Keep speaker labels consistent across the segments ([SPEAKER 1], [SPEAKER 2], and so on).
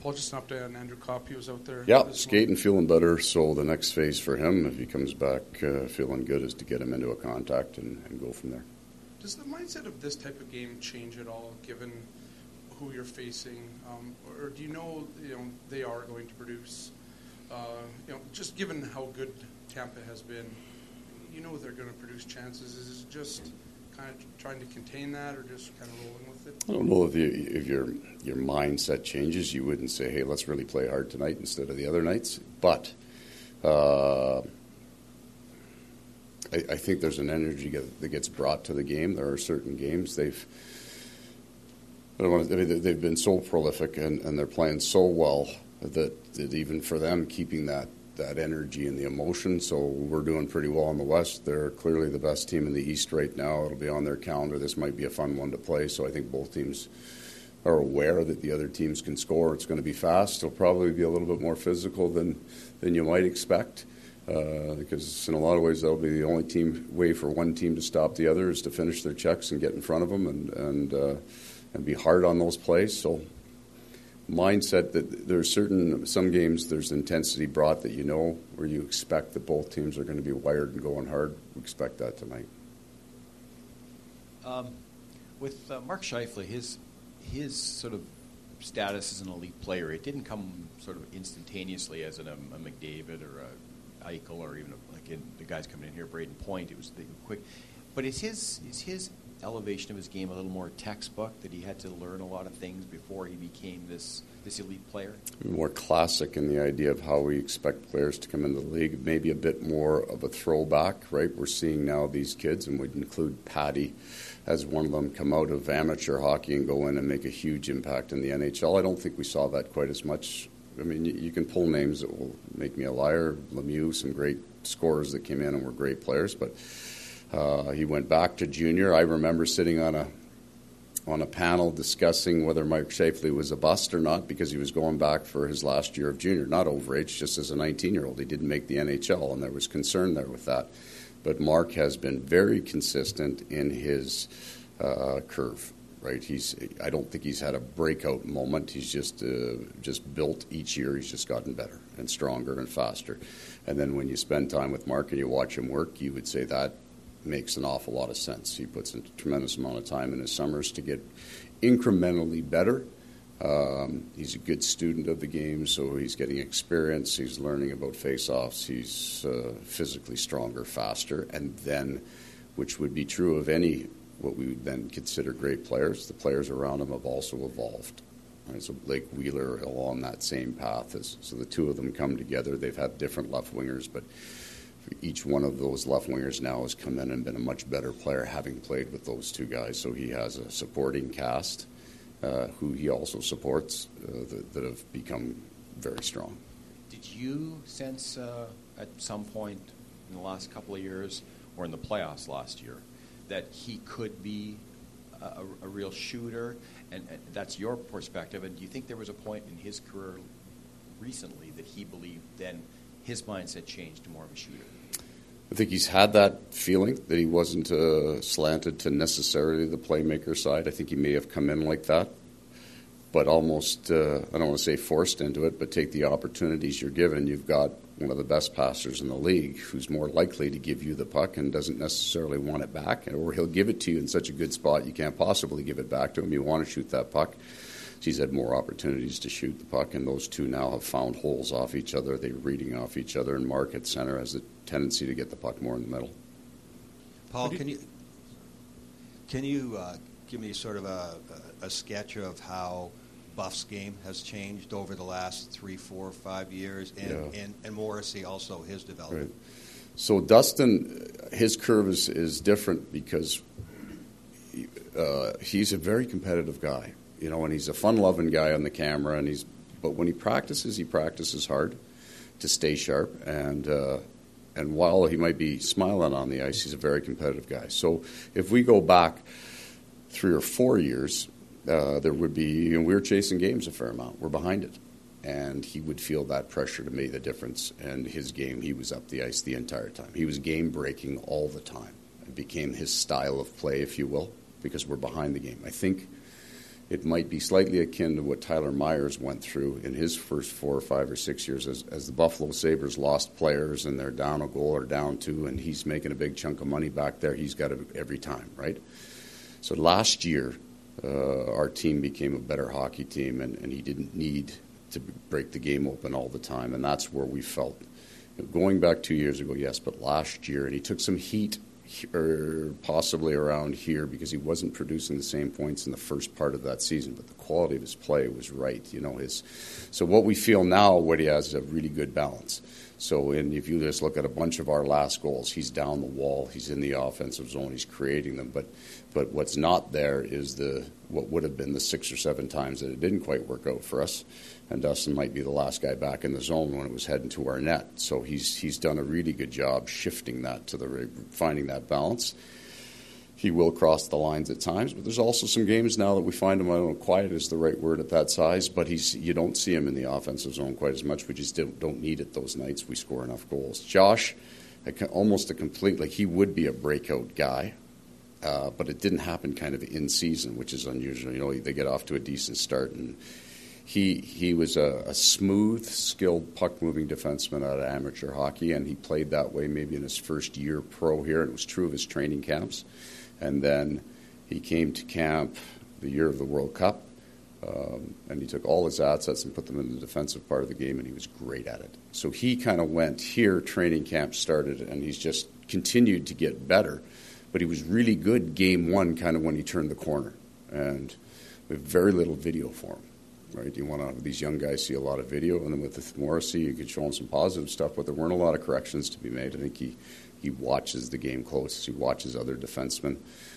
[SPEAKER 1] Paul, just an update on Andrew Kopp. He was out there.
[SPEAKER 2] Yeah, skating, feeling better. So the next phase for him, if he comes back feeling good, is to get him into a contact and go from there.
[SPEAKER 1] Does the mindset of this type of game change at all, given who you're facing, or do you know they are going to produce? Just given how good Tampa has been, they're going to produce chances. Is it just kind of trying to contain that, or just kind of rolling with it?
[SPEAKER 2] I don't know if your mindset changes. You wouldn't say, "Hey, let's really play hard tonight instead of the other nights." But I think there's an energy that gets brought to the game. There are certain games they've been so prolific and they're playing so well that even for them keeping that energy and the emotion. So we're doing pretty well in the West. They're clearly the best team in the East right now. It'll be on their calendar. This might be a fun one to play. So I think both teams are aware that the other teams can score. It's going to be fast. It'll probably be a little bit more physical than you might expect. Because in a lot of ways that'll be the only way for one team to stop the other is to finish their checks and get in front of them and be hard on those plays. So mindset that there's some games there's intensity brought that where you expect that both teams are going to be wired and going hard. We expect that tonight.
[SPEAKER 3] With Mark Scheifele, his sort of status as an elite player, it didn't come sort of instantaneously as a McDavid or a Eichel or even the guys coming in here, Braden Point. It was quick. But is his elevation of his game a little more textbook, that he had to learn a lot of things before he became this elite player?
[SPEAKER 2] More classic in the idea of how we expect players to come into the league. Maybe a bit more of a throwback, right? We're seeing now these kids, and we'd include Patty as one of them, come out of amateur hockey and go in and make a huge impact in the NHL. I don't think we saw that quite as much. I mean, you can pull names that will make me a liar. Lemieux, some great scorers that came in and were great players, but he went back to junior. I remember sitting on a panel discussing whether Mike Scheifele was a bust or not because he was going back for his last year of junior, not overage, just as a 19-year-old. He didn't make the NHL, and there was concern there with that. But Mark has been very consistent in his curve. Right, I don't think he's had a breakout moment. He's just built each year. He's just gotten better and stronger and faster. And then when you spend time with Mark and you watch him work, you would say that makes an awful lot of sense. He puts a tremendous amount of time in his summers to get incrementally better. He's a good student of the game, so he's getting experience. He's learning about face-offs. He's physically stronger, faster, and then, which would be true of any what we would then consider great players, the players around him have also evolved. Right? So Blake Wheeler along that same path. So the two of them come together. They've had different left wingers, but each one of those left wingers now has come in and been a much better player having played with those two guys. So he has a supporting cast who he also supports that have become very strong.
[SPEAKER 3] Did you sense at some point in the last couple of years or in the playoffs last year that he could be a real shooter, and that's your perspective? And do you think there was a point in his career recently that he believed then his mindset changed to more of a shooter?
[SPEAKER 2] I think he's had that feeling that he wasn't slanted to necessarily the playmaker side. I think he may have come in like that, but almost, I don't want to say forced into it, but take the opportunities you're given. You've got one of the best passers in the league who's more likely to give you the puck and doesn't necessarily want it back, or he'll give it to you in such a good spot you can't possibly give it back to him. You want to shoot that puck. So he's had more opportunities to shoot the puck, and those two now have found holes off each other. They're reading off each other, and Mark at center has a tendency to get the puck more in the middle.
[SPEAKER 4] Paul, can you give me sort of a sketch of how Buff's game has changed over the last 3, 4, 5 years, and Morrissey also, his development?
[SPEAKER 2] Right. So Dustin, his curve is different because he's a very competitive guy, and he's a fun-loving guy on the camera, but when he practices hard to stay sharp, and while he might be smiling on the ice, he's a very competitive guy. So if we go back 3 or 4 years, there would be, we were chasing games a fair amount. We're behind it. And he would feel that pressure to make the difference. And his game, he was up the ice the entire time. He was game-breaking all the time. It became his style of play, if you will, because we're behind the game. I think it might be slightly akin to what Tyler Myers went through in his first 4 or 5 or 6 years as the Buffalo Sabres lost players and they're down a goal or down two, and he's making a big chunk of money back there. He's got it every time, right? So last year, our team became a better hockey team, and he didn't need to break the game open all the time, and that's where we felt. Going back 2 years ago, yes, but last year, and he took some heat or possibly around here because he wasn't producing the same points in the first part of that season, but the quality of his play was right. So what we feel now, what he has is a really good balance. So if you just look at a bunch of our last goals, he's down the wall, he's in the offensive zone, he's creating them, but what's not there is what would have been the 6 or 7 times that it didn't quite work out for us. And Dustin might be the last guy back in the zone when it was heading to our net. So he's done a really good job shifting that to finding that balance. He will cross the lines at times, but there's also some games now that we find him, I don't know, quiet is the right word at that size, but you don't see him in the offensive zone quite as much. We just don't need it those nights. We score enough goals. Josh, almost a complete, he would be a breakout guy, but it didn't happen kind of in season, which is unusual. They get off to a decent start, and he was a smooth, skilled, puck-moving defenseman out of amateur hockey, and he played that way maybe in his first year pro here, and it was true of his training camps. And then he came to camp the year of the World Cup, and he took all his assets and put them in the defensive part of the game, and he was great at it. So he kind of went here, training camp started, and he's just continued to get better. But he was really good game one kind of when he turned the corner. And we have very little video for him. Right, these young guys see a lot of video, and then with Morrissey, you could show him some positive stuff, but there weren't a lot of corrections to be made. I think he watches the game close. He watches other defensemen.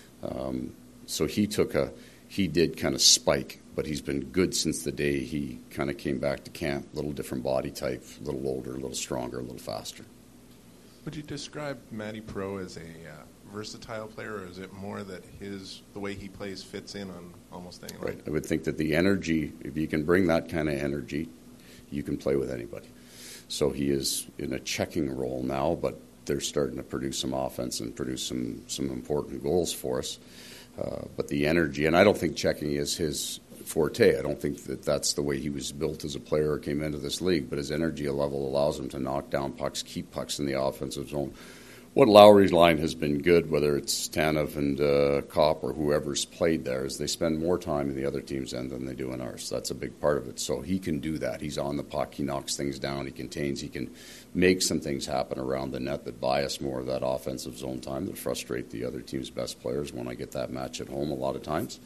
[SPEAKER 2] So he did kind of spike, but he's been good since the day he kind of came back to camp. A little different body type, a little older, a little stronger, a little faster.
[SPEAKER 5] Would you describe Matty Pro as a versatile player, or is it more that the way he plays fits in on almost anyone?
[SPEAKER 2] Right. I would think that the energy, if you can bring that kind of energy, you can play with anybody. So he is in a checking role now, but they're starting to produce some offense and produce some important goals for us. But the energy, and I don't think checking is his forte. I don't think that's the way he was built as a player or came into this league, but his energy level allows him to knock down pucks, keep pucks in the offensive zone. What Lowry's line has been good, whether it's Tanev and Kopp or whoever's played there, is they spend more time in the other team's end than they do in ours. That's a big part of it. So he can do that. He's on the puck. He knocks things down. He contains. He can make some things happen around the net that buy us more of that offensive zone time that frustrate the other team's best players when I get that match at home a lot of times.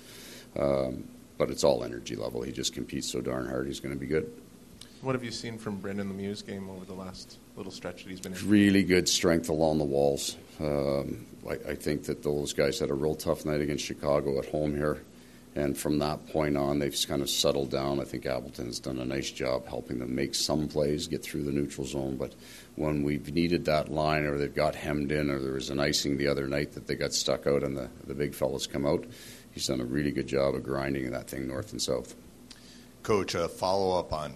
[SPEAKER 2] But it's all energy level. He just competes so darn hard. He's going to be good.
[SPEAKER 5] What have you seen from Brendan Lemieux's game over the last little stretch that he's been in?
[SPEAKER 2] Really good strength along the walls. I think that those guys had a real tough night against Chicago at home here. And from that point on, they've kind of settled down. I think Appleton's done a nice job helping them make some plays, get through the neutral zone. But when we've needed that line or they've got hemmed in or there was an icing the other night that they got stuck out and the big fellas come out, he's done a really good job of grinding that thing north and south.
[SPEAKER 6] Coach, follow-up on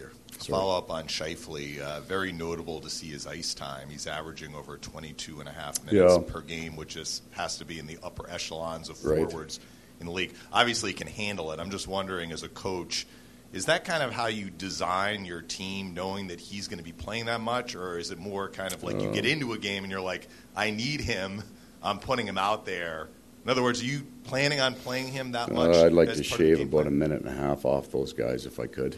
[SPEAKER 6] Scheifele. Very notable to see his ice time. He's averaging over 22 and a half minutes per game, which has to be in the upper echelons of forwards in the league. Obviously, he can handle it. I'm just wondering, as a coach, is that kind of how you design your team, knowing that he's going to be playing that much? Or is it more kind of like you get into a game and you're like, I need him, I'm putting him out there? In other words, are you planning on playing him that much?
[SPEAKER 2] I'd like to shave about a minute and a half off those guys if I could.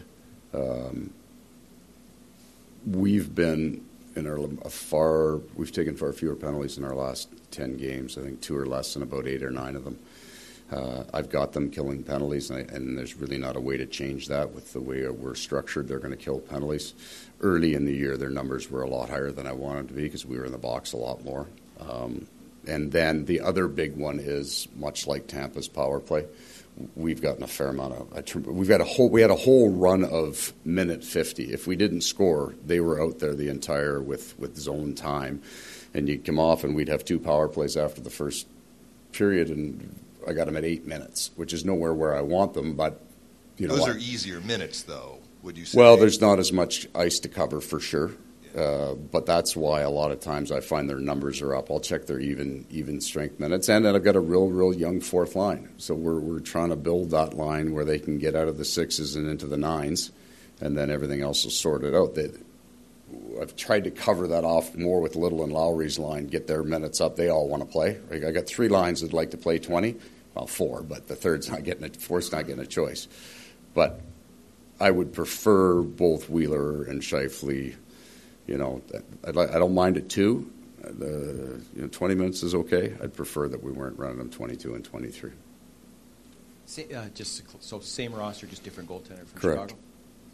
[SPEAKER 2] We've been we've taken far fewer penalties in our last 10 games. I think 2 or less and about 8 or 9 of them. I've got them killing penalties, and there's really not a way to change that with the way we're structured. They're going to kill penalties. Early in the year, their numbers were a lot higher than I wanted to be because we were in the box a lot more. And then the other big one is, much like Tampa's power play, we've gotten a fair amount of. We had a whole run of minute 50. If we didn't score, they were out there the entire with zone time, and you'd come off and we'd have 2 power plays after the first period, and I got them at 8 minutes, which is nowhere where I want them. But
[SPEAKER 6] those are easier minutes, though. Would you say?
[SPEAKER 2] Well, there's not as much ice to cover for sure. But that's why a lot of times I find their numbers are up. I'll check their even strength minutes, and then I've got a real young fourth line. So we're trying to build that line where they can get out of the 6s and into the 9s, and then everything else is sorted out. I've tried to cover that off more with Little and Lowry's line, get their minutes up. They all want to play. Right? I got 3 lines that'd like to play 20. Well, 4, but the fourth's not getting a choice. But I would prefer both Wheeler and Scheifele. You know, I don't mind it 2. 20 minutes is okay. I'd prefer that we weren't running them 22 and 23.
[SPEAKER 3] So same roster, just different goaltender from
[SPEAKER 2] Correct.
[SPEAKER 3] Chicago?